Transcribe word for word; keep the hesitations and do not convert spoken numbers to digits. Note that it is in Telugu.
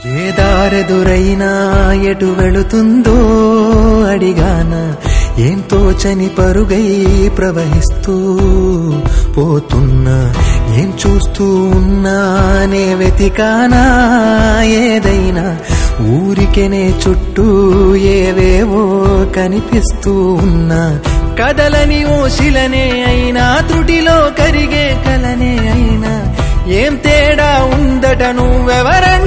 ఏ దారెదురైనా ఎటు వెళుతుందో అడిగాన, ఏం తోచని పరుగై ప్రవహిస్తూ పోతున్నా, ఏం చూస్తూ ఉన్నానే వెతికానా ఏదైనా, ఊరికెనే చుట్టూ ఏవేవో కనిపిస్తూ ఉన్నా, కదలని ఓశిలనే అయినా త్రుటిలో కరిగే కలనే అయినా, ఏం తేడా ఉందట నువ్వెవరని